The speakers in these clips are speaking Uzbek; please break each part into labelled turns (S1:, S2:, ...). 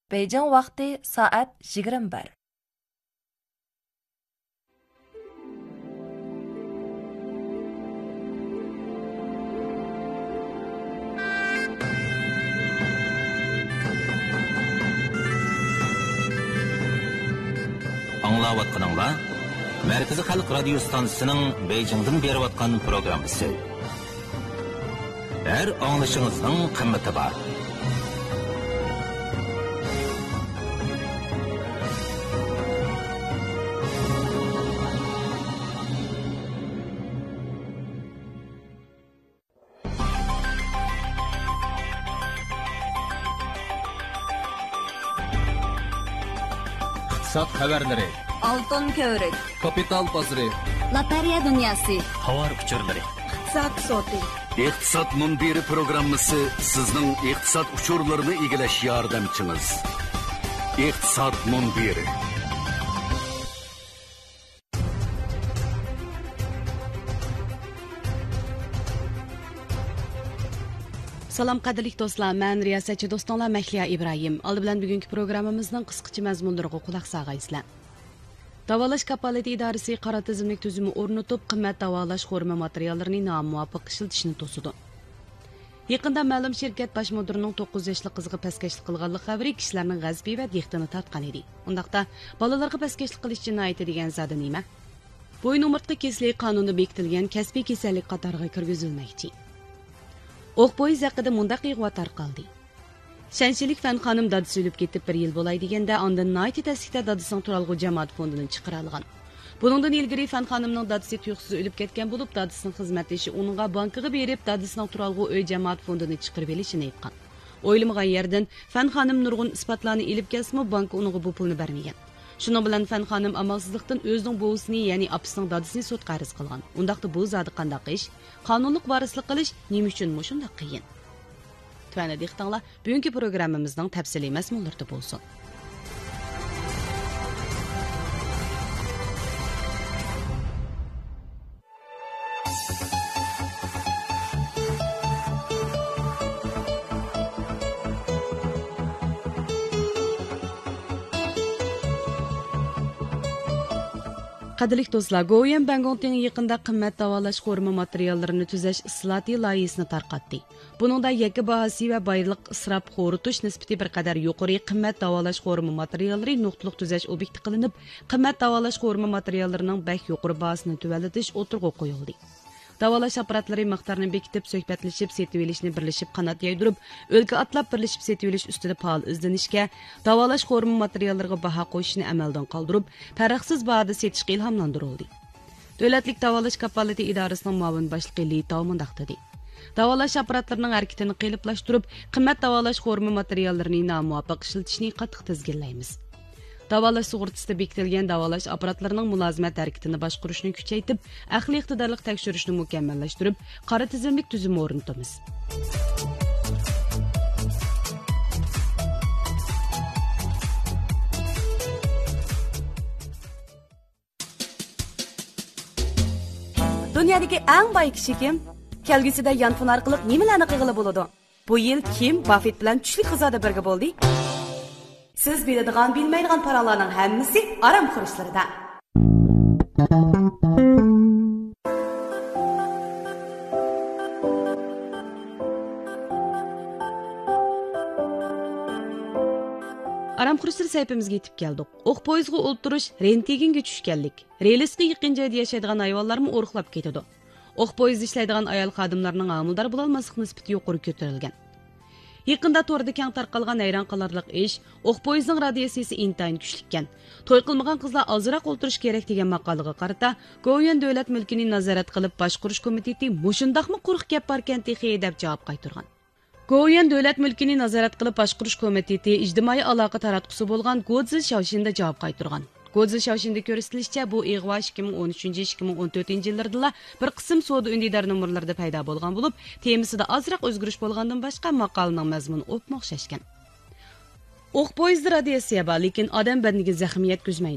S1: Beijing vaqti soat 21.
S2: Аңлаватқаныңла, Мәркізі Халық радио станциясының Бейжіңден беріп атқан программасы. Әр аңлышыңыздың қымметі бар.
S3: İqtisod xabarlari,
S4: Altın kövrek,
S3: kapital bozori,
S4: lotereya dünyası,
S2: Havar uçurlari.
S4: iqtisod soti.
S5: İqtisod munbiri programmasi sizning iqtisod uchurlarini egallash yordamchimiz. İqtisod munbiri.
S6: Salam qadrli do'stlar, men riyosatchi do'stonlar Mahliya Ibrohim. Oldi bilan bugungi programmamizning qisqacha mazmunlariga quloq solgaysizlar. Davolash kapolati idorasi qora tizimlik tuzumi o'rnatib, qimmat davolash xorma materiallarini nomuvofiq ishlatishni to'sidi. Yaqinda ma'lum shirkat bosh mudirining 9 yoshli qiziga paskashlik qilganlik xabari kishilarning g'azbi va dehqini tortgan edi. Undaqda bolalarga paskashlik qilish jinoyati degan zodi nima? Bo'yin umurtqa kasallik qonuni bekitilgan kasbiy kasallik qatoriga kirgizilmoqchi. Oq poyiz haqida mundaq ig'vo tarqaldi. Shanshilik fan xonim dadisi o'lib ketib 1 yil bo'lay deganda ondan nayti tasdiqda dadisining turalg'u jamoat fondidan chiqarilgan. Buningdan ilgari fan xonimning dadisi tuyuqsiz o'lib ketgan bo'lib, dadisining xizmatdoshi uningga bankiga berib, dadisining turalg'u uy jamoat fondidan chiqarib olishini aytgan. O'ylamagan yerdan fan xonim nurg'un isbotlarni ilib kelsa-mu, bank uningga bu pulni bermagan. Shuning bilan fan xonim amalsizlikdan o'zining buvusini, ya'ni opasining dadisini sud qarz qilgan. Undaqda bu zodi qandaq ish? Qonunlik varislik qilish nima uchun shunday qiyin? Tuana diqtanlar, bugungi programmamizning tafsiliy mazmunlarida bo'lsin. Qadrli do'stlar, Goyan Bangongting yaqinda qimmat davolash xorma materiallarini tuzash islohoti loyihasini tarqatdi. Buningda yakka bahasi va bayliq isrof xoritish nisbati bir qadar yuqori qimmat davolash xorma materiallari nuqtaliq tuzash obyekti qilinib, qimmat davolash xorma materiallarining bak yuqori bahasini tuvalatish o'tirg'i qo'yildi. Davolash apparatlari miqdorini bekitib, suhbatlashib, setib olishni birlashib qanot yaydurib, o'lka atlab birlashib setib olish ustida faol izlanishga, davolash xorma materiallariga baho qo'yishni amaldan qoldirib, farqsiz bahada setishga ilhomlantirildi. Davlatlik davolash kapolati idorasining muavin boshlig'i Li Tao mundaq dedi. Davolash apparatlarining harakatini qiyinlashtirib, qimmat davolash xorma materiallarini nomuvofiq ishlatishni qattiq tizginlaymiz. Davolash sug'urtasida bekitilgan davolash apparatlarining mulozimat harakatini boshqarishni kuchaytirib, aqliy iqtidorlik tekshirishni mukammallashtirib, qora tizimlik tuzumi o'rnatamiz. Dunyodagi eng boy kishi kim? Kelgusida yanfon orqali nimalarni qilg'ili bo'ladi? Bu yil kim Buffett bilan tushlik xizoda birga bo'ldi? Siz biladigan, bilmaydigan paralarning hammasi aram xurishlarida. Aram xurishlar sayfimizga yetib keldik. Oq poyizga o'ltirish rentgenga tushganlik. Relisga yaqin joyda yashaydigan ayollarni o'rqlab ketadi. Oq poyizda ishlaydigan ayol xodimlarining amildor bo'lolmaslik nisbati yuqori ko'tarilgan. Yaqinda to'rda keng tarqalgan hayron qolarliq ish, oq poyizning radiatsiyasi intayin kuchlikkan. To'y qilmagan qizlar ozroq o'ltirish kerak degan maqolaga qarata, Goyan davlat mulkini nazorat qilib boshqarish komiteti mushundaqmi quruq gap barkan texi deb javob qaytargan. Goyan davlat mulkini nazorat qilib boshqarish komiteti ijtimoiy aloqa taratqusi bo'lgan Godzil Shaoshinda javob qaytargan. Godzil Shaoshinda ko'rsatilishicha, bu ig'vo 2013-2014 yillarda bir qism savdo undidar nomerlarida paydo bo'lgan bo'lib, temasida ozroq o'zgarish bo'lgandan boshqa maqolaning mazmuni o'xshashgan. Oq poyizda radiatsiya bor, lekin odam badaniga zaxm yetkazmaydi.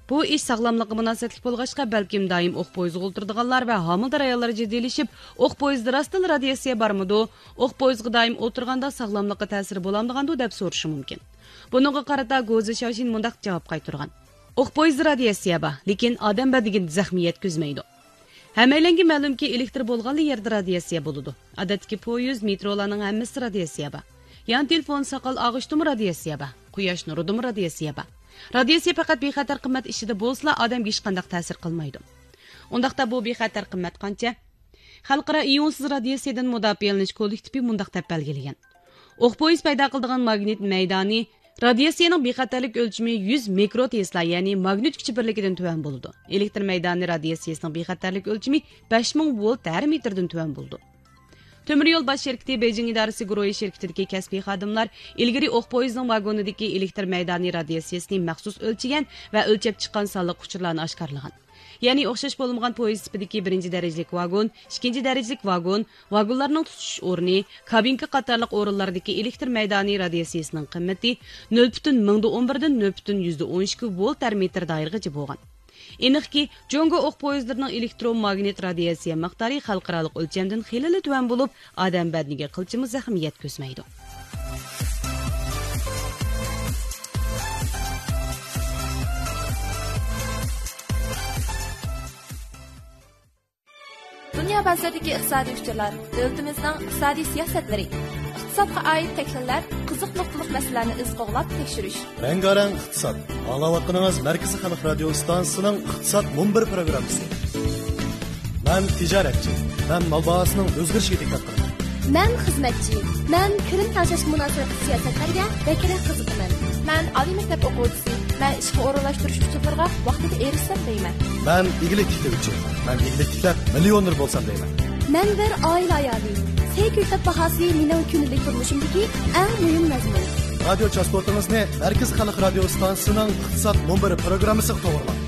S6: Bu iş sağlamlıqqa münasibətlik bolğaçqa bəlkім daim oq poyizga o'tirdiganlar va homildor ayollar jiddiyləşib, oq poyizda rastdan radiasiya barmıdı? Oq poyizga daim o'tirganda sağlamlıqqa ta'siri bo'lamdigandu deb so'rashi mumkin. Buningga qarata Go'zi Shoshin mundaq javob qaytargan. Oq poyizda radiasiya bor, lekin odam badiga zaxmi yetkazmaydi. Hammalarga ma'lumki, elektr bo'lgan yerda radiasiya bo'ladi. Odatdagi poyiz, metrolarning hammasi radiasiya bor. Yan telefon, soqol og'ishdim radiasiya bor. Quyosh nuridim radiasiya bor. Radiasiya faqat bexatar qimmat ishida bo'lsa, odamga hech qanday ta'sir qilmaydi. Undaqda bu bexatar qimmat qancha? Xalqaro ionsiz radiasiyadan mudofialanish kollektivi mundaq deb belgilagan. Oq poyiz paydo qiladigan magnit maydoni radiasiyaning bexatarlik o'lchami 100 mikrotesla, ya'ni magnit kuchi birligidan tuvan bo'ladi. Elektr maydoni radiasiyasining bexatarlik o'lchami 5000 volt har metrdan tuvan bo'ladi. Temir yo'l bosh shirkati Beijing idorasi guruhi shirkatidagi kasbiy xodimlar ilgari oq poyizning vagonidagi elektr maydoni radiasiyasini maxsus o'lchagan va o'lchab chiqqan sonliq uchurlarni oshkorlagan. Ya'ni o'xshash bo'lmagan poyiz tipidagi 1-darajalik vagon, 2-darajalik vagon, vagonlarning tutish o'rni, kabinka qatorliq o'rinlardagi elektr maydoni radiasiyasining qimmati 0.11 dan 0.12 volt per metr doiragacha bo'lgan. Aniqki, Jongo oq poyizlarining elektromagnit radiasiya miqdori xalqaro o'lchamdan xilali tuvan bo'lib, odam badaniga qilchimi zaxm yetkazmaydi.
S1: Dünya bazadagi iqtisodiy uchurlar, davlatimizning iqtisodiy siyosatlari, iqtisodga oid takliflar, qiziq nuqtaliq masalalarni iz qo'g'lab tekshirish.
S3: Rangarang iqtisod. Anglayotganingiz Markaziy xalq radio stansiyasining iqtisod munbir programmasi. Men tijoratchi, men mal bahosining o'zgarishiga diqqat qilaman.
S7: Men xizmatchi, men kirim tashlash munosabat siyosatlarga bekara qiziqaman.
S1: Men oliy maktab o'quvchisi, men ishga o'rinlashtirish uchunlarga vaqtida erishsam deyman.
S3: Men ig'lik tiklovchi, men ig'lik tiklab millioner bo'lsam deyman.
S7: Men bir oila ayoli. Sekürt bahası mening kunlik turmushimdagi eng muhim mazmun.
S3: Radio chastotangizni Markaziy xalq radio stansiyasining iqtisod munbiri programmasiga to'g'rilang.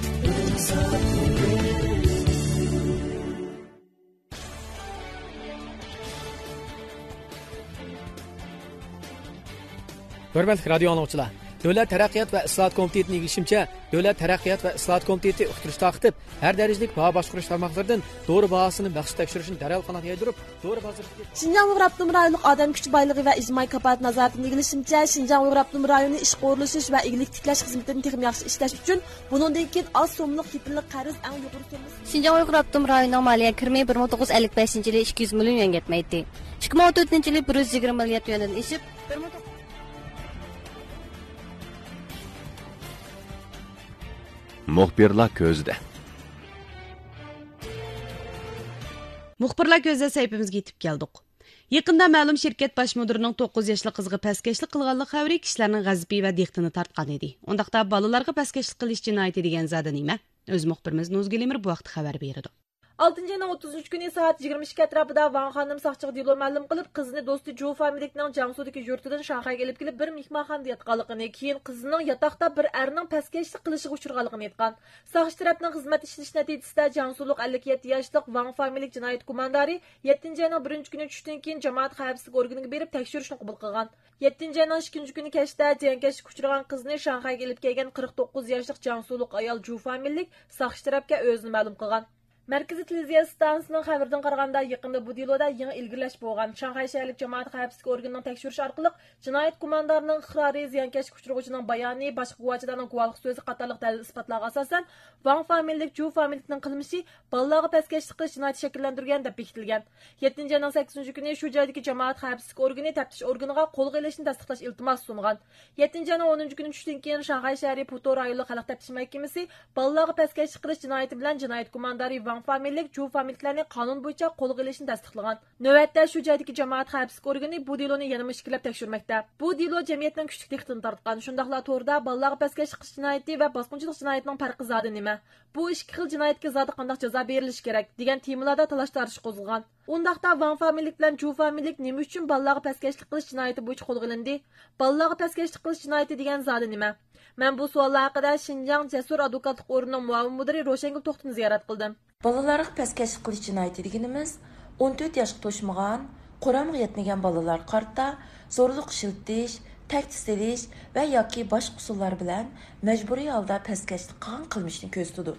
S8: Hörmətli radio anlıqçılar, Dövlət Tərəqqiyat və İslahat Komitetining yig'ishimcha, Dövlət Tərəqqiyat və İslahat Komiteti uqtirish taqib har darajalik baho boshqarish tarmoqlaridan dori bahosini maxsus tekshirishni darhol qanot yaydirib, dori bozoriga
S9: Şinjan Uyghur Avtonom rayonluq odam kuchi boyligi va ijtimoiy kafolat nazoratining yig'ilishimcha, Şinjan Uyghur Avtonom rayoni ish qo'riqish va ig'lik tiklash xizmatini texnik yaxshi ishlash uchun buningdan keyin oz so'mlik kepillik qarz eng yuqori so'masi.
S4: Şinjan Uyghur Avtonom rayonining moliya kirimi 1955-yili 200 million yuan yetmaydi. 2014-yili 120 milliard yuandan oshib
S10: Muxbirlar ko'zda.
S6: Muxbirlar ko'zda saytimizga yetib keldik. Yaqinda ma'lum shirkat bosh mudirining 9 yoshli qizga paskashlik qilganlik xabari kishilarning g'azabi va diqqatini tortgan edi. Undaqda bolalarga paskashlik qilish jinoyati degan zada nima? O'z muxbirimiz Nozgelimir bu vaqt xabar berdi.
S9: 6-ayning 33 kuni soat 22 atrofida Van xonim soqchiga dilo ma'lum qilib, qizining do'sti Jo familiyaning Jiangsu'dagi yurtidan Shanxayga elib kelib, bir mehmonxonada yotganligini, keyin qizining yotoqda bir erning paskashlik qilishiga uchraganligini aytgan. Soqchi tarafning xizmat ishlash natijasida Jiangsu'lik 57 yoshli Van familiyalik jinoyat komandori 7-ayning 1-kuni tushdan keyin jamoat xavfsizlik organiga berib tekshirishni qabul qilgan. 7-ayning 2 kuni kechda jiyankashga uchragan qizni Shanxayga elib kelgan 49 yoshli Jiangsu'lik ayol Jo familiyalik soqchi tarafga o'zini ma'lum qilgan. Markaziy televiziya stansiyasining xabaridan qaraganda, yaqinda bu deloda yangi ilgirlash bo'lgan. Shanxay shaharlik jamoat xavfsizlik organining tekshirishi orqali jinoyat komandorining iqrori, ziyonkashga uchraguvchining bayoni, boshqa guvohchilarning guvohlik so'zi qatorliq dalil isbotlarga asosan Van familiyalik Jo familiyaning qilmishi bolalarga paskashlik qilish jinoyati shakllantirgan deb bekitilgan. 7-ayning 8-kuni shu joydagi jamoat xavfsizlik organi taftish organiga qo'lga ilishni tasdiqlash iltimos sungan. 7-ayning 10-kuni tushdan keyin Shanxay shahri Puto rayonli xalq taftish mahkamasi bolalarga paskashlik qilish jinoyati bilan jinoyat komandori familiyalik Jo familiyalarni qonun bo'yicha qo'lga ilishni tasdiqlagan. Navbatda shu joydagi jamoat xavfsizlik organi bu deloni yana mushkilab tekshirmoqda. Bu delo jamiyatning kuchli diqqatini tortgan. Shundaqla to'g'rida bolalarga paskashlik qilish jinoyati va bosqinchilik jinoyatining farqi zodi nima? Bu ikki xil jinoyatga zodi qanday jazo berilishi kerak degan temalarda talash-tartishib qo'zg'algan. Undaqda Van familiyalik bilan Jo familiyalik nima uchun bolalarga paskashlik qilish jinoyati bo'yicha qo'lga ilindi? Bolalarga paskashlik qilish jinoyati degan zodi nima? Men bu savollar haqida Şinjan Jasur advokatlik o'rnining muavin mudiri Roshangul To'xtini ziyorat qildim.
S11: Bolalarga paskashlik qilish jinoyati deganimiz 14 yoshga to'shmagan, Quramga yetmagan bolalar qarta zo'rliq ishiltish, təhdid ediş və yoki boshqa usullar bilan majburiy holda paskashlik qilgan qilmishni ko'rsatadi.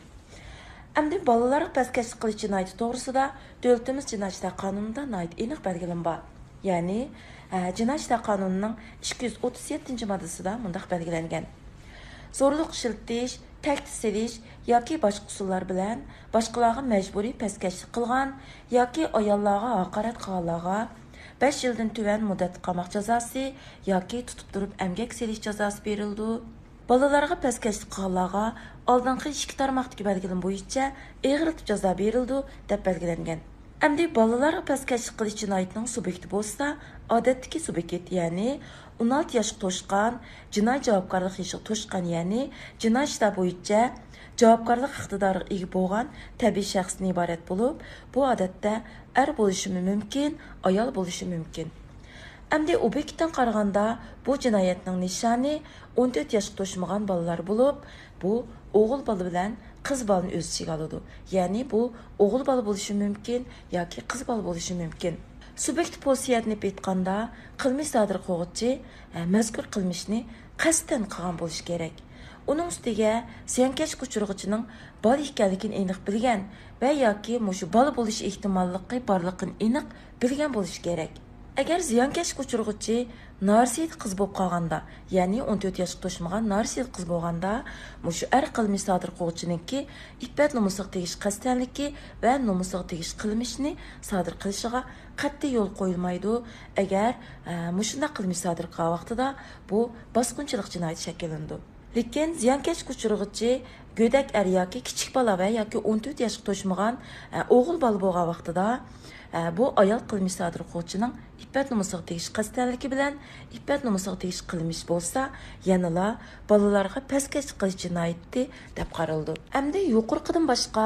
S11: Əmdi balalarga paskashlik qilish jinoyati to'g'risida davlatimiz jinoyat ishlar qonunida aniq belgilangan. Ya'ni jinoyat ishlar qonunining 237-moddasida mundaq belgilangan. Zo'rlik ishiltish, təhdid ediş yoki boshqa usullar bilan boshqalarga majburiy paskashlik qilgan yoki ayollarga haqorat qilganlarga 5 yildan tuvan muddat qamoq jazosi yoki tutib turib emgak selish jazosi berildi. Balalarga paskashlik qilganlarga oldingi 2 tarmoqdagi belgilan bo'yicha og'irlik jazo berildi deb belgilangan. Endi balalarga paskashlik qilish jinoyatining subyekti bo'lsa, odatdagi subyekt, ya'ni 16 yoshga to'shgan, jinoiy javobgarlik yoshiga to'shgan, ya'ni jinoiy ishlar bo'yicha javobgarlik iqtidoriga ega bo'lgan tabiiy shaxsdan iborat bo'lib, bu odatda er bo'lishi mumkin, ayol bo'lishi mumkin. Endi obyektdan qaraganda bu jinoyatning nishoni 14 yoshga to'shmagan bolalar bo'lib, bu o'g'il bola bilan qiz bolani o'z ichiga oladi. Ya'ni bu o'g'il bola bo'lishi mumkin yoki qiz bola bo'lishi mumkin. Subyekt posiyatni aytganda, qilmish sodir qiluvchi mazkur qilmishni qasddan qilgan bo'lishi kerak. Uning ustiga ziyankesh uchirg'ichining bola ekanligini aniq bilgan va yoki mushu bola bo'lish ehtimolligi borligini aniq bilgan bo'lishi kerak. Agar ziyankesh uchirg'ichi narsid qiz bo'lib qolganda, ya'ni 14 yoshga to'shmagan narsid qiz bo'lganda, mushu er qilmish sodir qiluvchiningki iffat nomusiga tegish qasddanligi va nomusiga tegish qilmishni sodir qilishiga qat'iy yo'l qo'yilmaydi. Agar mushunday qilmish sodir qilgan vaqtida bu bosqinchilik jinoyati shakllanadi. Lekin ziyankesh uchirg'ichi go'dak er yoki kichik bola va yoki 14 yoshga to'shmagan o'g'il bola bo'lgan vaqtida bu ayol qilmish sodir qiluvchining iffat nomusiga tegish qasddanligi bilan iffat nomusiga tegish qilmish bo'lsa, yanala bolalarga paskashlik qilish jinoyati deb qaraldi. Endi yuqorqidan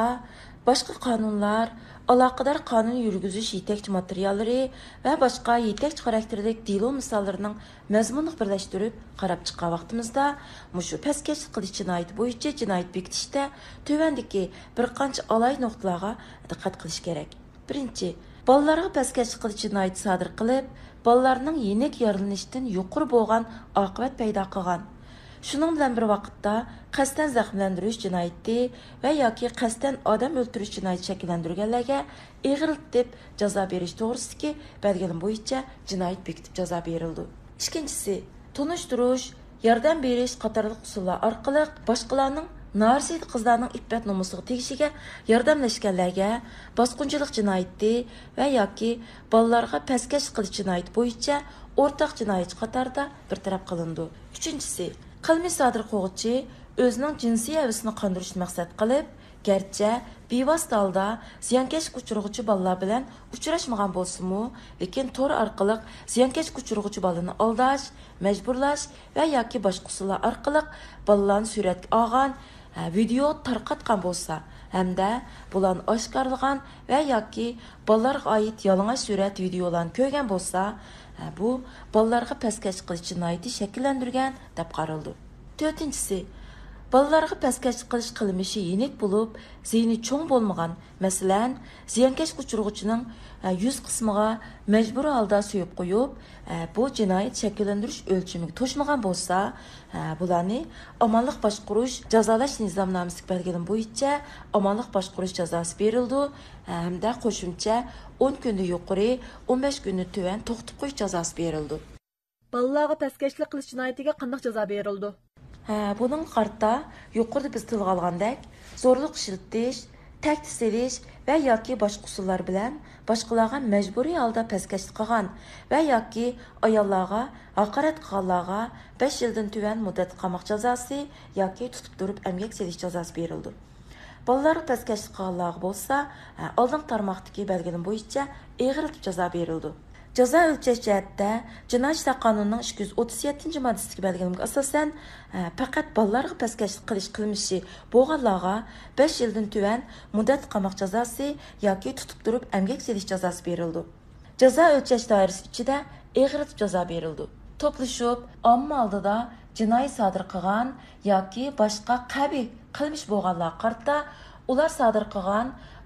S11: boshqa qonunlar, aloqador qonun yurgizish yetakchi materiallari va boshqa yetakchi xarakterdagi delo misollarining mazmunini birlashtirib qarab chiqqan vaqtimizda mushu paskashlik qilish jinoyati bo'yicha jinoyat bekitishda tövandagi bir qancha alay nuqtalarga diqqat qilish kerak. Birinchi, bolalarga paskashlik qilish jinoyati sodir qilib, bolalarning yenik yaralanishdan yuqori bo'lgan oqibat paydo qilgan. Shuning bilan bir vaqtda qasddan zaxmlantirish jinoyati va yoki qasddan odam o'ldirish jinoyati shakllantirganlarga og'irlik deb jazo berish to'g'risidagi belgilan bo'yicha jinoyat bekitib jazo berildi. Ikkinchisi, tunishtirish, yordam berish qatorliq usullar orqali boshqalarning narsid qizlarning iffat nomusiga tegishiga yordamlashganlarga bosqinchilik jinoyati va yoki bolalarga paskashlik qilish jinoyati bo'yicha o'rtaq jinoyatchi qatorida bartaraf qilindi. Uchinchisi, qilmish sodir qiluvchi o'zining jinsiy havasini qondirishni maqsad qilib, garchi bevosita holda ziyankesh uchirg'uvchi bolalar bilan uchrashmagan bo'lsa-mu, lekin to'r orqali ziyankesh uchirg'uvchi bolani aldash, majburlash va yoki boshqa usullar orqali bolalarni suratga olgan, video tarqatgan bo'lsa, hamda bularni oshkorlagan va yoki bolalarga oid yalang'och surat videolarni ko'rgan bo'lsa, bu bolalarga paskashlik qilish jinoyati shakllantirgan deb qaraldi. To'rtinchisi, bolalarga paskashlik qilish qilmishi yenik bo'lib, ziyni cho'ng bo'lmagan, masalan, ziyankesh uchirg'uchining yuz qismiga majburiy holda suyib qo'yib, bu jinoyat shakllantirish o'lchamiga to'shmagan bo'lsa, bularni omonlik boshqarish jazolash nizomnomasiga belgilan bo'yicha omonlik boshqarish jazosi berildi hamda qo'shimcha 10 kundan yuqori 15 kundan tuvan to'xtatib qo'yish jazosi berildi.
S9: Balalarga paskashlik qilish jinoyatiga qanday jazo berildi?
S11: Buning qarta yuqorida biz tilga olgandek, zo'rlik ishiltish, tahdid edish va yoki boshqa usullar bilan boshqalarga majburiy holda paskashlik qilgan va yoki ayollarga haqorat qilganlarga 5 yildan tuvan muddat qamoq jazosi yoki tutib turib emgak selish jazosi berildi. Bolalarga paskashlik qilganlarga bo'lsa, oldin tarmoqdagi belgilan bo'yicha og'irlik jazo berildi. Jazo o'lchash jihatda Jinoyat ishlar qonunining 237-moddasiga belgilangan asosan faqat bolalarga paskashlik qilish qilmishi bo'lganlarga 5 yildan tuvan muddat qamoq jazosi yoki tutib turib emgak selish jazosi berildi. Jazo o'lchash doirasi ichida og'irlik jazo berildi. To'plashib, omma oldida jinoyat sodir qilgan yoki boshqa qabih qilmish bo'lganlar qarta ular sodir qilgan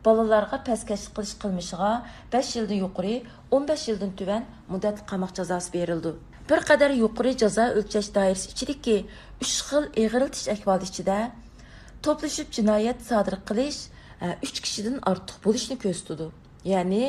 S11: balalarga pastkash qilish qilmishiga 5 yildan yuqori 15 yildan tuvan muddat qamoq jazosi berildi. Bir qadar yuqori jazo o'lchash doirasi ichidagi 3 xil eg'irlitish ahvoli ichida to'plashib jinoyat sodir qilish 3 kishidan ortiq bo'lishni ko'rsatdi. Ya'ni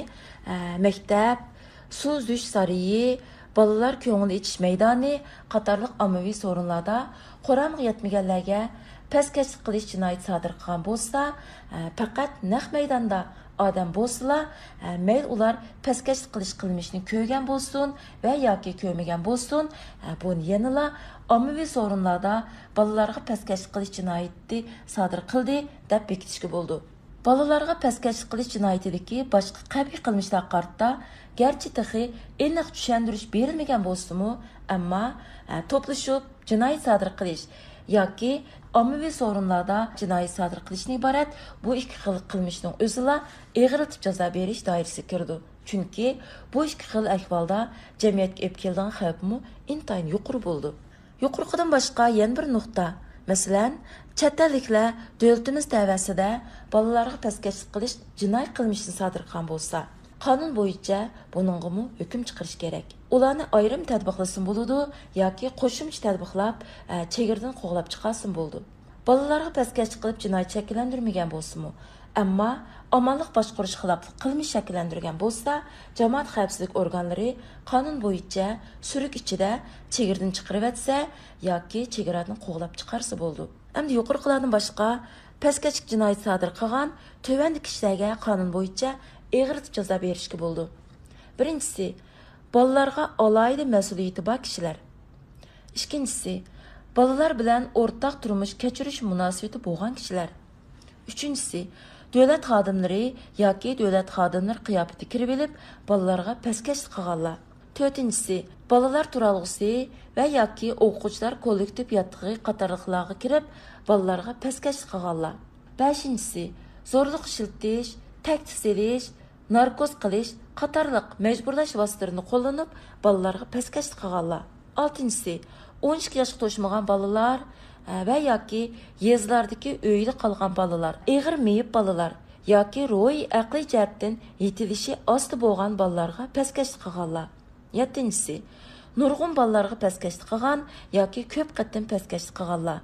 S11: maktab, suv uzish sarayi, balalar ko'ngil ichish maydoni qatorliq ommaviy so'rinlarda qo'ramga yetmaganlarga pastkash qilish jinoyat sodir qilgan bo'lsa, faqat naq maydonda odam bo'lsalar, mayl ular pastkash qilish qilmishini ko'rgan bo'lsin va yoki ko'rmagan bo'lsin, buni yanala ommaviy so'rinlarda balalarga pastkash qilish jinoyati sodir qildi deb bekitishga bo'ldi. Balalarga pastkash qilish jinoyatidagi boshqa qabih qilmishlar qarta garchi texi aniq tushuntirish berilmagan bo'lsa-mu, ammo to'plashib jinoyat sodir qilish yoki ommaviy so'rinlarda jinoyat sodir qilishni iborat bu ikki xil qilmishning o'zila eg'irlatib jazo berish doirasiga kirdi. Chunki bu ikki xil ahvolda jamiyatga olib kelgan xavfmi intayin yuqori bo'ldi. Yuqoridan boshqa yana bir nuqta, masalan, chet elliklar davlatimiz tavasida bolalarga pastkash qilish jinoyat qilmishini sodir qilgan bo'lsa, qonun bo'yicha buningga hukm chiqarish kerak. Ularni ayrim tadbiqlasin bo'ladi yoki qo'shimcha tadbiqlab chegirdan qo'g'lab chiqarsin bo'ldi. Bolalarga pastkash qilib jinoyat shakllantirmagan bo'lsa-mu, ammo amonlik boshqarish xiloflik qilmish shakllantirgan bo'lsa, jamoat xavfsizlik organlari qonun bo'yicha suruq ichida chegirdan chiqarib etsa yoki chegaradan qo'g'lab chiqarsa bo'ldi. Endi yuqoriqilardan boshqa pastkash jinoyat sodir qilgan tövəndi kishilarga qonun bo'yicha eg'irlatib jazo berishga bo'ldi. Birinchisi, bolalarga alohida mas'uliyati bor kishilar. Ikkinchisi, bolalar bilan o'rtaq turmush kechirish munosabati bo'lgan kishilar. Uchinchisi, davlat xodimlari yoki davlat xodimlari qiyofati kirib olib, bolalarga pastkash qilganlar. To'rtinchisi, bolalar turalg'usi va yoki o'quvchilar kollektiv yotqig'i qatorliqlarga kirib, bolalarga pastkash qilganlar. Beshinchisi, zo'rliq ishiltish, taklif edish, narkoz qilish qatorliq majburlash vositalarini qo'llanib, bolalarga pastkash qilganlar. Oltinchisi, 12 yoshga to'shmagan bolalar va yoki yezlardagi uyda qolgan bolalar, eg'ir meyib bolalar yoki ro'y aqliy jihatdan yetilishi osti bo'lgan bolalarga pastkash qilganlar. 7-si, nurg'un bolalarga pastkash qilgan yoki ko'p qatim pastkash qilganlar.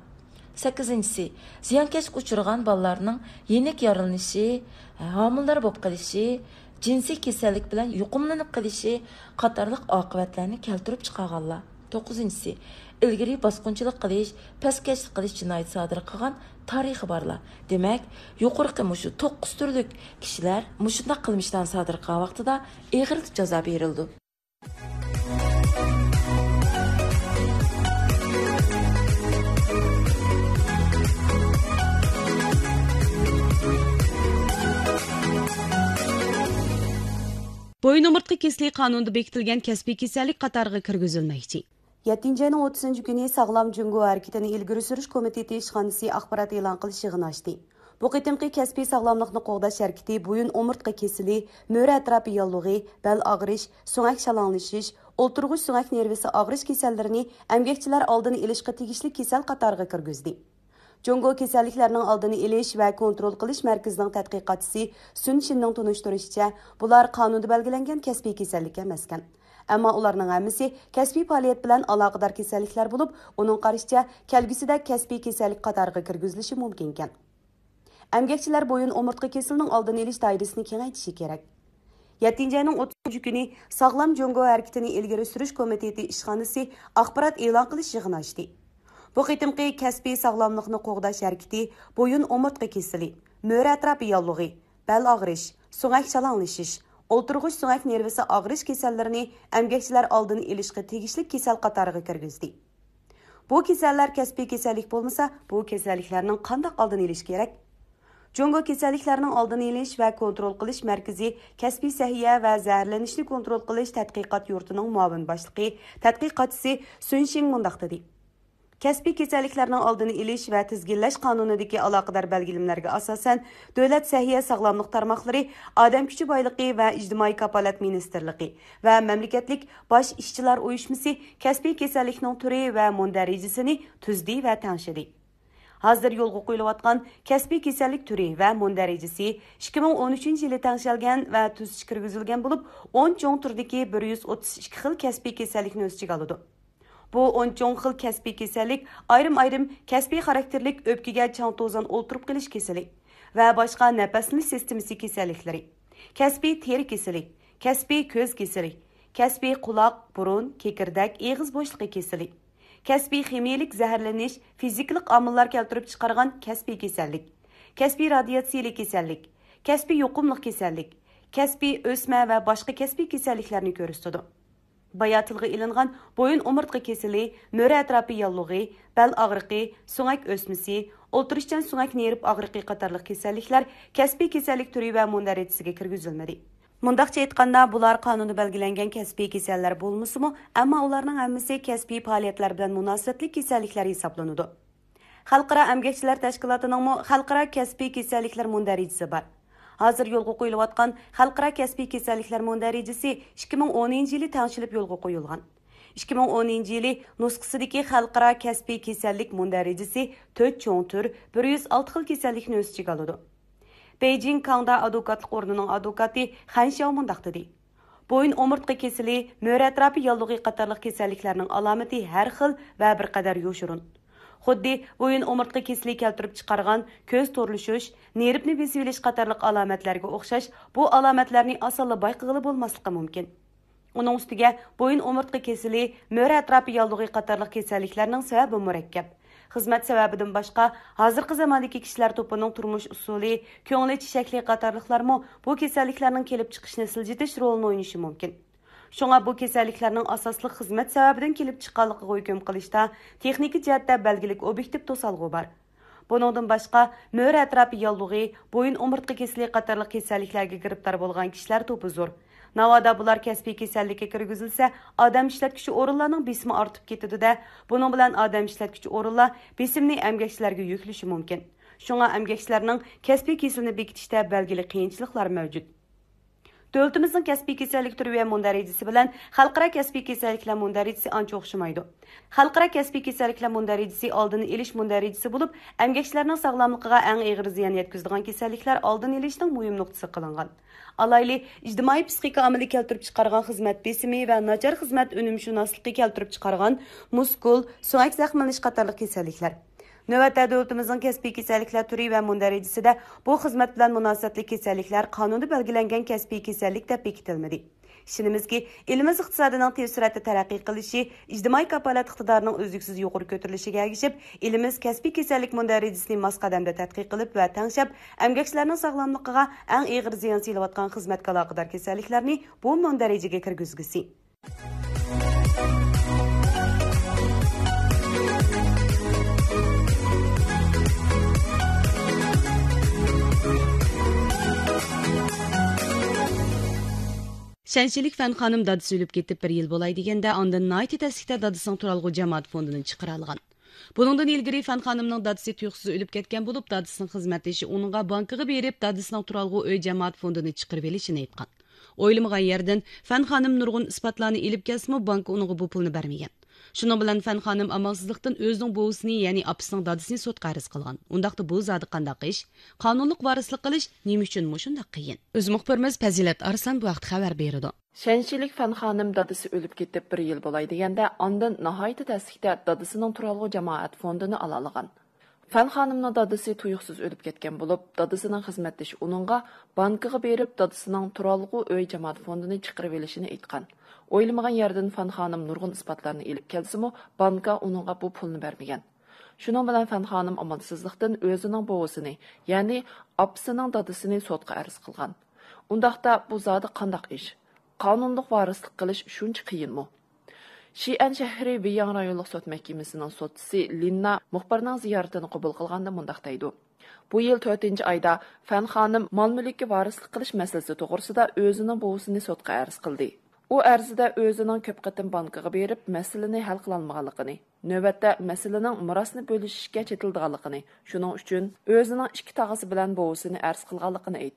S11: 8-si, ziyonkashga uchragan bolalarning yenik yaralanishi, homillar bo'lib qolishi, jinsiy kasallik bilan yuqumlanib qolishi qatorliq oqibatlarni keltirib chiqarganlar. 9-si, ilgari bosqinchilik qilish, pastkash qilish jinoyat sodir qilgan tarixi borlar. Demak, yuqorqi mushu 9 turlik kishilar mushunday qilmishdan sodir qilgan vaqtida eg'irlik jazo berildi.
S6: Boyun omurtqa kesliği qanunida bekitilgan kasbiy kasallik qatoriga kirgizilmoqchi.
S10: 7-ayning 30 kuni Sog'lom Jungo harakatini ilgari surish komiteti ishxonasi axborot e'lon qilish yig'ini ochdi. Bu qitimqi kasbiy sog'lomlikni qo'g'dash harakati boyun omurtqa kesili, mo'ra atrofi yallig'i, bel og'rish, so'ngak shalanglashish, o'ltirg'ich so'ngak nervisi og'rish kasallarini emgakchilar oldini olishga tegishli kasal qatoriga kirgizdi. Jungo kasalliklarning oldini olish va kontrol qilish markazining tadqiqotchisi Sun Shinning tunishtirishicha, bular qonunda belgilangan kasbiy kasallik emaskan. Ammo ularning hammasi kasbiy faoliyat bilan aloqador kasalliklar bo'lib, uning qarashicha kelgusida kasbiy kasallik qatoriga kirgizilishi mumkin ekan. Emgakchilar boyun omurtqa kesilining oldini olish doirasini kengaytirishi kerak. 7-ayning 30 kuni Sog'lom Jungo harakatini ilgari surish komiteti ishxonasi axborot e'lon qilish yig'ini ochdi. Bu qitimqi kasbiy sog'lomlikni qo'g'dash harakati boyun omurtqa kesili, mo'ra atrofi yallig'i, bel og'rish, so'ngak shalanglashish, o'ltirg'ich so'ngak nervisi og'rish kasallarini emgakchilar oldini olishga tegishli kasal qatoriga kirgizdi. Bu kasallar kasbiy kasallik bo'lmasa, bu kasalliklarning qanday oldini olish kerak? Jungo kasalliklarning oldini olish va kontrol qilish markazi kasbiy sahiya va zaharlanishni kontrol qilish tadqiqot yurtining muavin boshlig'i, tadqiqotchisi Sun Shing mundaq dedi. Kasbiy kasalliklarning oldini olish va tizginlash qonunidagi aloqador belgilimlarga asosan davlat sahiya sog'lomlik tarmoqlari, odam kuchi boyligi va ijtimoiy kafolat ministrligi va mamlakatlik bosh ishchilar uyushmasi kasbiy kasallikning turi va darajasini tuzdi va tanishdi. Hazır yolga qo'yilayotgan kasbiy kasallik turi va mundarajasi 2013-yili tengshelgan va tuzish kirgizilgan bo'lib, 10 cho'ng turdagi 132 xil kasbiy kasallikni o'z ichiga oladi. Bu 10 cho'ng xil kasbiy kasallik ayrim kasbiy xarakterlik o'pkaga chang to'zon o'ltirib qilish kasallik va boshqa nafaslish sistemasi kasalliklari, kasbiy teri kasallik, kasbiy ko'z kasallik, kasbiy quloq, burun, kekirdak, eg'iz bo'shlig'i kasallik, kasbiy ximiyalik zaharlanish, fiziklik omillar keltirib chiqargan kasbiy kasallik, kasbiy radiatsiyalik kasallik, kasbiy yuqumliq kasallik, kasbiy o'sma va boshqa kasbiy kasalliklarni ko'rsatadi. Bayatilg'i ilingan bo'yin umurtqa kasali, mo'ra atrofi yallig'i, bel og'riqi, so'ngak o'smasi, o'ltirishchan so'ngak nerv og'riqi qatorliq kasalliklar kasbiy kasallik turi va mundarajasiga kirgizilmadi. Mundaqcha aytganda, bular qonunda belgilangan kasbiy kasallar bo'lmasa-mu, ammo ularning hammasi kasbiy faoliyatlar bilan munosabatli kasalliklar hisoblanadi. Xalqaro emgakchilar tashkilotining xalqaro kasbiy kasalliklar mundarajasi bor. Hazır yo'lga qo'yilayotgan xalqaro kasbiy kasalliklar mundarajasi 2010-yili tangshilib yo'lga qo'yilgan. 2010-yili nusxasidagi xalqaro kasbiy kasallik mundarajasi 4 cho'ng tur 106 xil kasallikni o'z ichiga oladi. Beijing Kangda advokatlik o'rnining advokati Han Xiao mundaq dedi. Bo'yin umurtqa kasali, mo'ra atrofi yallig'i qatorliq kasalliklarning alomati har xil va bir qadar yo'shurun. Xuddi bo'yin umurtqa kasali keltirib chiqargan ko'z to'rlishish, nervni besib olish qatorliq alomatlarga o'xshash, bu alomatlarni osonla bayqag'ili bo'lmasligi mumkin. Uning ustiga bo'yin umurtqa kasali, mo'ra atrofi yallig'i qatorliq kasalliklarning sababi murakkab. Xizmat sababidan boshqa, hozirgi zamondagi kishilar to'pining turmush usuli, ko'ngli shakli qatorliqlarmi bu kasalliklarning kelib chiqishni siljitish rolini o'ynashi mumkin. Shunga bu kasalliklarning asosli xizmat sababidan kelib chiqqanligiga hukm qilishda texnik jihatda belgilik obyektiv to'salg'u bor. Buningdan boshqa, mo'ra atrofi yallig'i, bo'yin umurtqa kasali qatorliq kasalliklarga giribtor bo'lgan kishilar to'pi zo'r. Navoda bular kasbiy kasallikka kirgizilsa, odam ishlatuvchi o'rinlarning besimi ortib ketadi-da, buning bilan odam ishlatuvchi o'rinlar besimni emgakchilarga yuklashi mumkin. Shunga emgakchilarning kasbiy kasallikni bekitishda belgili qiyinchiliklar mavjud. Davlatimizning kasbiy kasallik turi va mundarajasi bilan xalqaro kasbiy kasalliklar mundarajasi ancha o'xshamaydi. Xalqaro kasbiy kasalliklar mundarajasi oldini olish mundarajasi bo'lib, emgakchilarning sog'lomligiga eng og'ir ziyon yetkazadigan kasalliklar oldini olishning muhim nuqtasi qilingan. Alayli ijtimoiy psixika amaliy keltirib chiqargan xizmat besimi va nachar xizmat unumshunosligi keltirib chiqargan muskul, so'ngak zaxmlanish qatorliq kasalliklar. Navbatda davlatimizning kasbiy kasalliklar turi va mundarajasida bu xizmat bilan munosabatli kasalliklar qonunda belgilangan kasbiy kasallik deb bekitilmadi. Ishonimizki, elimiz iqtisodining tez suratda taraqqiy qilishi, ijtimoiy kafolat iqtidorining uzluksiz yuqori ko'tarilishiga ergishib, elimiz kasbiy kasallik mundarajasini mos qadamda tadqiq qilib va tanshab, emgakchilarning sog'lomligiga eng og'ir ziyon solayotgan xizmatga aloqador kasalliklarni bu mundarajaga kirgizgisi.
S6: Şənşilik Fən xanım dadısı ölüb ketib bir yıl bolay degəndə ondan naiti təslikdə dadısının Turalğı Cəmaat fondunu çıxaralğan. Bunundan ilgiri Fən xanımның dadısı tuyuqsuz ölüb ketken bulup dadısının xizmətləşi onunğa bankığı berib dadısının Turalğı Öy Cəmaat fondunu çıxırıb elişini aytqan. Oylamağan yerdən Fən xanım nurgun isbatlarını elib kelsimi banka onunğa bu pulunu verməyən. Şunun bilan Fən xanım amalsızlıqdan özünün boğusunu, yani apısının dadısını sotqa arız qılğan. Ondaqda bu zadı qandaq iş, qanunluq varislik qilish nima uchun mushundaq qiyin? Öz muxbirimiz Fazilat Arsan bu vaqt xabar berdi.
S12: Şənşilik Fən xanım dadısı ölüb ketib bir yıl bolay degəndə ondan nəhayət təsdiqdə dadısının Turalğı Cəmaat fondunu alalığan. Fən xanımның dadısı tuyuqsuz ölüb ketken bulup, dadısının xizmətləşi onunğa bankığı berib dadısının Turalğı Öy Cəmaat fondunu çıxırıb elişini aytqan. Oylamağan yerdən Fən xanım nurgun isbatlarını elib kelsimi, banka onunğa bu pulunu verməyən. Şunun bilan Fən xanım amalsızlıqdan özünün boğusunu, yani apsının dadısını sotqa arız qılğan. Undaqda bu zadı qandaq iş? Qanunluq varislik qilish shuncha qiyinmi? Xi'an shahri Biyang rayonluq sot mahkamasining sotchisi Linna muxbirning ziyoratini qabul qilganda mundaq deydi. Bu yil 4-oyda Fən xanım mol-mulkka varislik qilish masalasi to'g'risida o'zining bo'visini sotqa arz qildi. U arzida o'zining ko'p qatim bankaga berib, masalani hal qila olmaganligini, navbatda masalaning mirosni bo'lishishga chetildiganligini, shuning uchun o'zining ikki tog'asi bilan bo'visini arz qilganligini aytdi.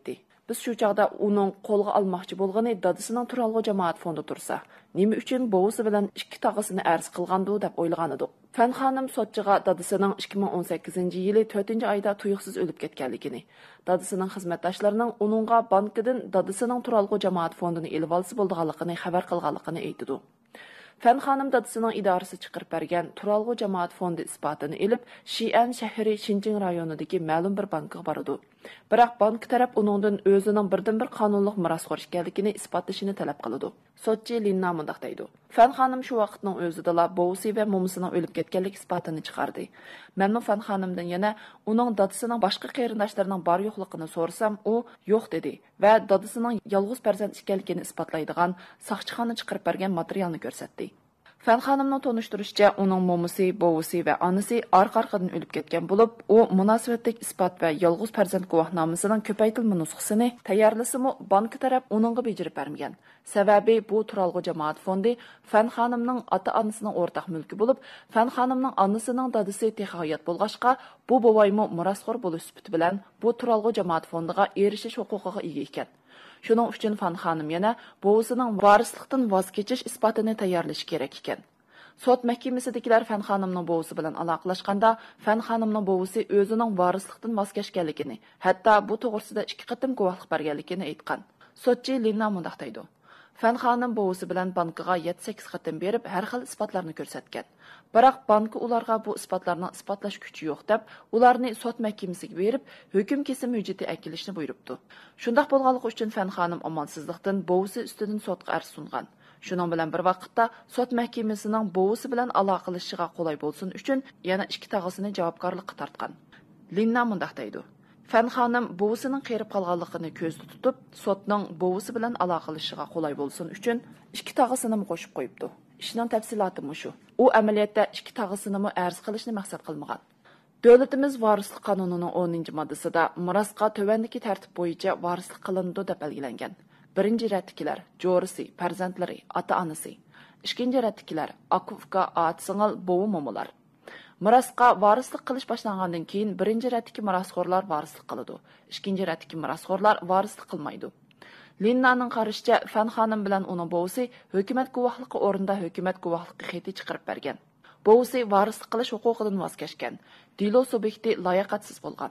S12: Biz shu chaqda uning qo'lga olmoqchi bo'lgani dadisining turalg'u jamoat fondi tursa, nima uchun bovisi bilan ikki tog'asini arz qilgandi deb o'ylagan edik. Fan xonim sotchiga dadisining 2018-yili 4-oyda tuyuqsiz o'lib ketganligini, dadisining xizmatdoshlarining uningga bankdan dadisining turalg'u jamoat fondini elib olsa bo'lganligini xabar qilganligini aytdi. Fan xonim dadisining idorasi chiqarib bergan turalg'u jamoat fondi isbotini elib, Xi'an shahri Xinjiang rayonidagi ma'lum bir bankka bordi. Biroq bank taraf uningdan o'zining birdan-bir qonunli mirosxo'r ekanligini isbotlashini talab qildi. Sotchi Linna mundaq deydi. Fan xonim shu vaqtning o'zida bovisi va momisining o'lib ketganlik isbotini chiqardi. Men Fan xonimdan yana uning dadisining boshqa qarindoshlarining bor yo'qligini so'rasam, u yo'q dedi va dadisining yolg'iz farzand ekanligini isbotlaydigan soqchixona chiqarib bergan materialni ko'rsatdi. Fan xonimning tonishtirishicha, uning momisi, bovisi va onasi orqa-orqadan o'lib ketgan bo'lib, u munosabatlik isbot va yolg'iz farzand guvohnomasining ko'paytirilma nusxasini tayyorlasimi, bank taraf uningga bejirib bermagan. Sababi bu turalg'u jamoat fondi Fan xonimning ota-onasining o'rtaq mulki bo'lib, Fan xonimning onasining dadisi hayot bo'lg'achqa, bu bovaymi mirosxo'r bo'lish sifati bilan bu turalg'u jamoat fondiga erishish huquqiga ega ekan. Shuning uchun Fan xonim yana bovisining varislikdan voz kechish isbotini tayyorlash kerak ekan. Sot mahkamasidagilar Fan xonimning bovisi bilan aloqalashganda, Fan xonimning bovisi o'zining varislikdan voz kechganligini, hatto bu to'g'risida 2 qatim guvohlik berganligini aytgan. Sotchi Linna mundaq deydi. Fan xonim bovisi bilan bankiga 7-8 qatim berib, har xil isbotlarni ko'rsatgan. Biroq banki ularga bu isbotlarni isbotlash kuchi yo'q deb, ularni sot mahkamasiga berib, hukm kesim hujjati akilishni buyuribdi. Shundaq bo'lganligi uchun Fan xonim omansizlikdan bovisi ustidan sotga arz sungan. Shuning bilan bir vaqtda sot mahkamasining bovisi bilan aloqalashishiga qulay bo'lsin uchun yana 2 tog'asini javobgarlikka tortgan. Linna mundaq deydi. Fan xonim bovisining qerib qolganligini ko'zda tutib, sotning bovisi bilan aloqalashishiga qulay bo'lsin uchun 2 tog'asini qo'shib qo'yibdi. Ishning tafsiloti shu. U amaliyotda 2 tog'asini arz qilishni maqsad qilmagan. Davlatimiz varislik qonunining 10-moddasida mirosga tövandagi tartib bo'yicha varislik qilindi deb belgilangan. 1-ratdagilar jo'risi, farzandlari, ota-onasi. 2-ratdagilar akufga, at-singil, bovu-momolar. Mirosga varislik qilish boshlangandan keyin 1-ratdagi mirosxo'rlar varislik qiladi. 2-ratdagi mirosxo'rlar varislik qilmaydi. Linnaning qarashicha, Fan xonim bilan uning bovisi hukumat guvohligi o'rinda hukumat guvohligi xati chiqarib bergan. Bovisi varislik qilish huquqidan voz kechgan. Dilo subyekti layoqatsiz bo'lgan.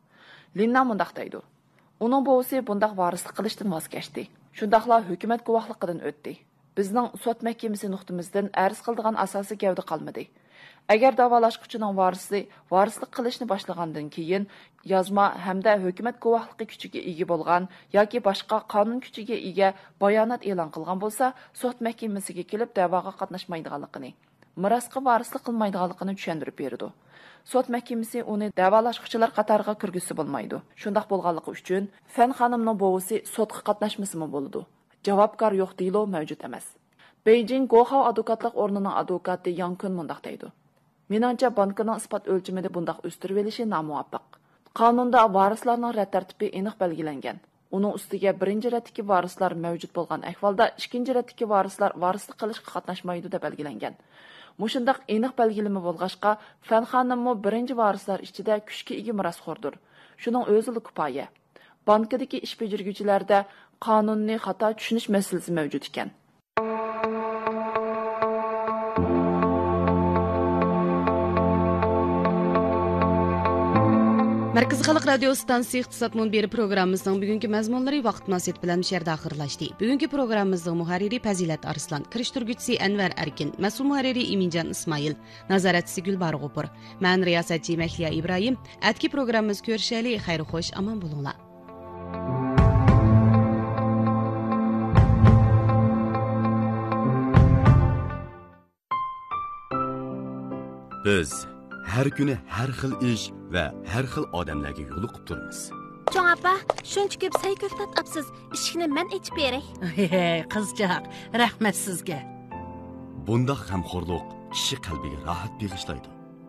S12: Linna mundaq deydi. Uning bovisi bundaq varislik qilishdan voz kechdi. Shundaqla hukumat guvohligidan o'tdi. Bizning sot mahkamasi nuqtamizdan arz qildigan asosiy gavda qolmadi. Agar davolashquchining varisi varislik qilishni boshlagandan keyin yozma hamda hukumat guvohligi kuchiga ega bo'lgan yoki boshqa qonun kuchiga ega bayonot e'lon qilgan bo'lsa, sot mahkamasiga kelib da'voga qatnashmaydiganligini, mirosga varislik qilmaydiganligini tushuntirib berdi. Sot mahkamasi uni davolashquchilar qatoriga kirgizsa bo'lmaydi. Shundaq bo'lganligi uchun Fan xonimning bovisi sotga qatnashmasimi bo'ladi. Javobgar yo'q deylo mavjud emas. Beijing Gohao advokatlik o'rnining advokati Yang Kun mundaq deydi. Menimcha bankning isbot o'lchimida bundaq o'stirib olishi nomuvofiq. Qonunda varislarning rad tartibi aniq belgilangan. Uning ustiga 1-ratdagi varislar mavjud bo'lgan ahvolda 2-ratdagi varislar varislik qilishga qatnashmaydi deb belgilangan. Mushundaq aniq belgilama bo'lg'achqa, Fan xonimmi 1-varislar ichida kuchga ega mirosxo'rdir. Shuning o'zili kifoya. Bankdagi ish bajaruvchilarda qonunni xato tushunish masalasi mavjud ekan.
S6: Markaziy Xalq radio stansiyasi iqtisod munbiri programmamizning bugungi mazmunlari vaqt munosabati bilan bu yerda oxirlashdi. Bugungi programmamizning muharriri Fazilat Arslan, kirishtiruvchisi Anvar Arkin, mas'ul muharriri Iminjon Ismoil, nazoratchisi Gulbar G'upur, men riyosatchi Mahliya Ibrohim. Atki programmamiz ko'rishali, xayr xo'sh, omon bo'linglar.
S13: Biz har kuni har xil ish va har xil odamlarga yo'liqib turamiz.
S7: Cho'ng apa, shuncha ko'p sayko'ktat apsiz, ishni men aytib beray.
S14: Qizchaq, rahmat sizga.
S13: Bundaq g'amxo'rlik kishi qalbiga rohat bag'ishlaydi.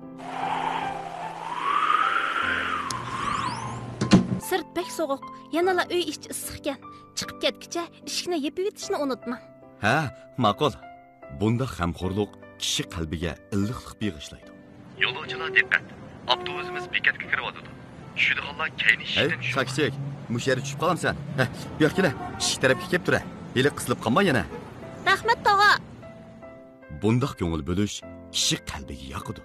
S7: Sirt bek sovuq, yanala uy ichi issiq ekan. Chiqib ketguncha ishni yepib yetishni unutma.
S13: Ha, ma'qul. Bundaq g'amxo'rlik kishi qalbiga illiqlik bag'ishlaydi.
S15: Yo'lovchilar diqqat. Avtobusimiz bekatga kiryapti. Tushadiganlar keyin ishdan
S13: Sakchek, mush yerga tushib qolamsan. Bu yoqqa kela, eshik tarafga kelib tur. Eli qisilib qolma yana.
S4: Rahmat tog'a.
S13: Bundaq ko'ngil bo'lish kishi qalbiga yoqadi.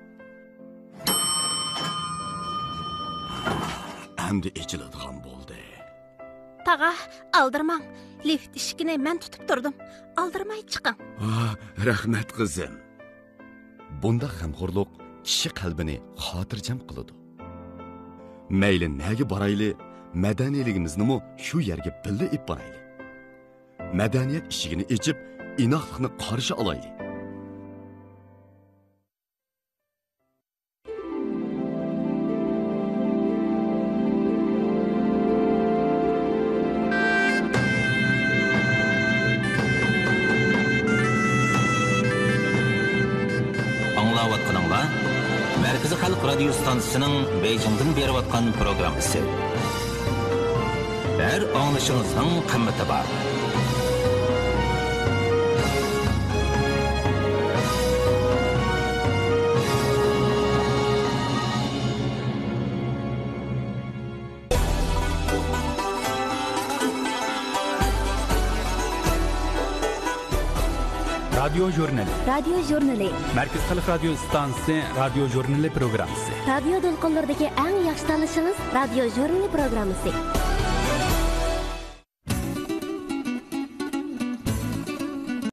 S13: Endi ichiladigan bo'ldi.
S14: Tog'a, aldirmang. Lift eshigini men tutib turdim. Aldirmay chiqing.
S13: Rahmat qizim. Bundaq g'amxo'rlik kishi qalbini xotirjam qiladi. Mayli nega borayli, madaniyligimizni shu yerga birga ib borayli. Madaniyat ishigini ichib, inoqlikni qarshi olayli.
S2: Anglayotganinglar Merkezi Halk Radio Stansiyasining Beijingdan berib atgan programmasi. Her anglışınızın kıymeti var.
S15: Radyo Jurnali.
S7: Radyo Jurnali.
S15: Merkez Halk Radio Stansiyasi Radyo Jurnali programmasi.
S7: Radyo dolqonlaridagi eng yaxshi tanishimiz Radyo Jurnali programmasi.